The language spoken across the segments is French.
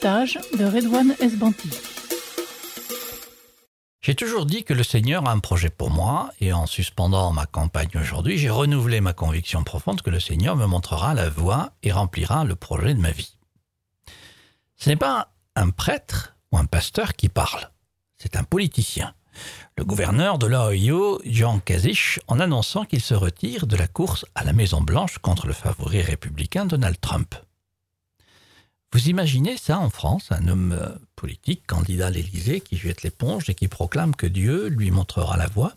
reportage de Redouane Esbanti. J'ai toujours dit que le Seigneur a un projet pour moi, et en suspendant ma campagne aujourd'hui, j'ai renouvelé ma conviction profonde que le Seigneur me montrera la voie et remplira le projet de ma vie. Ce n'est pas un prêtre ou un pasteur qui parle, c'est un politicien. Le gouverneur de l'Ohio, John Kasich, en annonçant qu'il se retire de la course à la Maison-Blanche contre le favori républicain Donald Trump. Vous imaginez ça en France, un homme politique, candidat à l'Élysée, qui jette l'éponge et qui proclame que Dieu lui montrera la voie?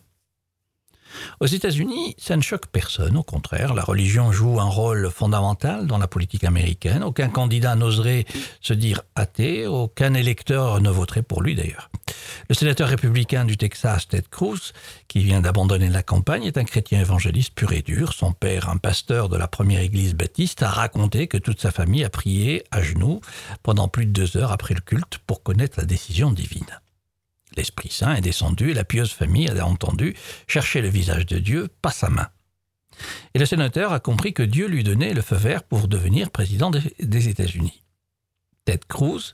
Aux États-Unis, ça ne choque personne, au contraire, la religion joue un rôle fondamental dans la politique américaine. Aucun candidat n'oserait se dire athée, aucun électeur ne voterait pour lui d'ailleurs. Le sénateur républicain du Texas, Ted Cruz, qui vient d'abandonner la campagne, est un chrétien évangéliste pur et dur. Son père, un pasteur de la première église baptiste, a raconté que toute sa famille a prié à genoux pendant plus de 2 heures après le culte pour connaître la décision divine. L'Esprit Saint est descendu et la pieuse famille a entendu chercher le visage de Dieu, pas sa main. Et le sénateur a compris que Dieu lui donnait le feu vert pour devenir président des États-Unis. Ted Cruz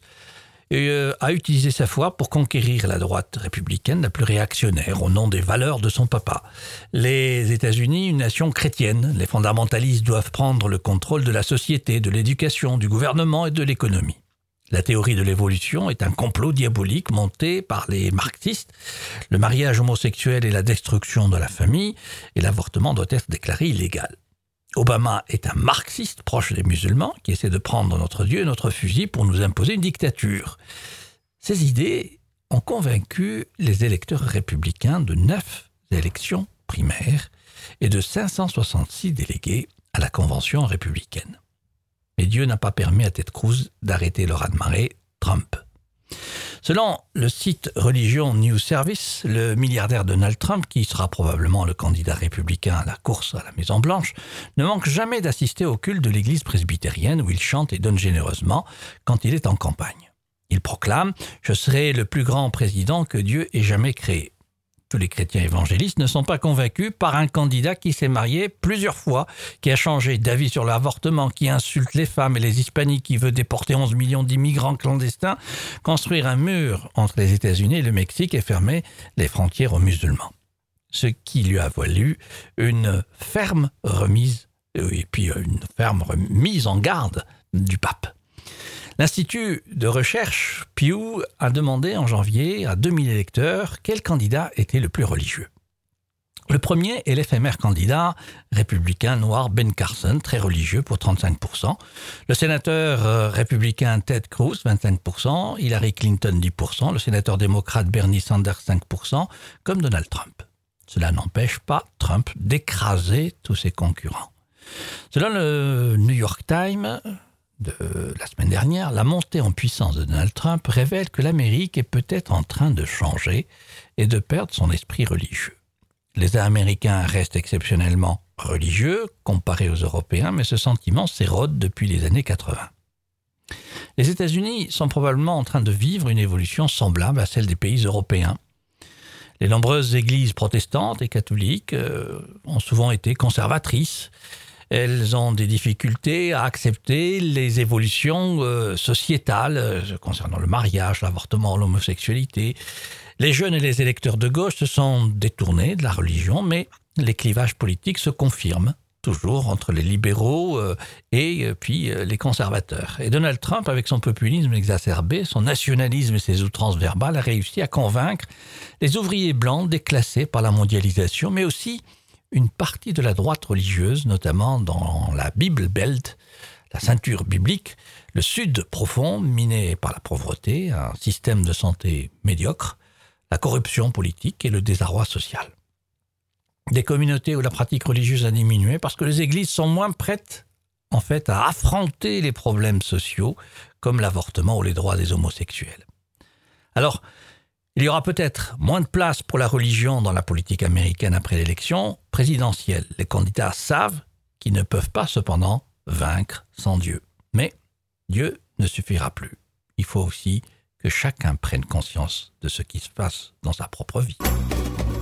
a utilisé sa foi pour conquérir la droite républicaine la plus réactionnaire au nom des valeurs de son papa. Les États-Unis, une nation chrétienne, les fondamentalistes doivent prendre le contrôle de la société, de l'éducation, du gouvernement et de l'économie. La théorie de l'évolution est un complot diabolique monté par les marxistes. Le mariage homosexuel est la destruction de la famille et l'avortement doit être déclaré illégal. Obama est un marxiste proche des musulmans qui essaie de prendre notre Dieu et notre fusil pour nous imposer une dictature. Ces idées ont convaincu les électeurs républicains de 9 élections primaires et de 566 délégués à la convention républicaine. Mais Dieu n'a pas permis à Ted Cruz d'arrêter le raz-de-marée Trump. Selon le site Religion News Service, le milliardaire Donald Trump, qui sera probablement le candidat républicain à la course à la Maison-Blanche, ne manque jamais d'assister au culte de l'église presbytérienne où il chante et donne généreusement quand il est en campagne. Il proclame « Je serai le plus grand président que Dieu ait jamais créé ». Tous les chrétiens évangélistes ne sont pas convaincus par un candidat qui s'est marié plusieurs fois, qui a changé d'avis sur l'avortement, qui insulte les femmes et les hispaniques, qui veut déporter 11 millions d'immigrants clandestins, construire un mur entre les États-Unis et le Mexique et fermer les frontières aux musulmans. Ce qui lui a valu une ferme remise en garde du pape. L'Institut de recherche Pew a demandé en janvier à 2000 électeurs quel candidat était le plus religieux. Le premier est l'éphémère candidat républicain noir Ben Carson, très religieux pour 35%. Le sénateur républicain Ted Cruz, 25%. Hillary Clinton, 10%. Le sénateur démocrate Bernie Sanders, 5%. Comme Donald Trump. Cela n'empêche pas Trump d'écraser tous ses concurrents. Selon le New York Times de la semaine dernière, la montée en puissance de Donald Trump révèle que l'Amérique est peut-être en train de changer et de perdre son esprit religieux. Les Américains restent exceptionnellement religieux comparés aux Européens, mais ce sentiment s'érode depuis les années 80. Les États-Unis sont probablement en train de vivre une évolution semblable à celle des pays européens. Les nombreuses églises protestantes et catholiques ont souvent été conservatrices. Elles ont des difficultés à accepter les évolutions sociétales concernant le mariage, l'avortement, l'homosexualité. Les jeunes et les électeurs de gauche se sont détournés de la religion, mais les clivages politiques se confirment toujours entre les libéraux et puis les conservateurs. Et Donald Trump, avec son populisme exacerbé, son nationalisme et ses outrances verbales, a réussi à convaincre les ouvriers blancs déclassés par la mondialisation, mais aussi une partie de la droite religieuse, notamment dans la Bible Belt, la ceinture biblique, le sud profond, miné par la pauvreté, un système de santé médiocre, la corruption politique et le désarroi social. Des communautés où la pratique religieuse a diminué parce que les églises sont moins prêtes, en fait, à affronter les problèmes sociaux, comme l'avortement ou les droits des homosexuels. Alors, il y aura peut-être moins de place pour la religion dans la politique américaine après l'élection présidentielle. Les candidats savent qu'ils ne peuvent pas cependant vaincre sans Dieu. Mais Dieu ne suffira plus. Il faut aussi que chacun prenne conscience de ce qui se passe dans sa propre vie.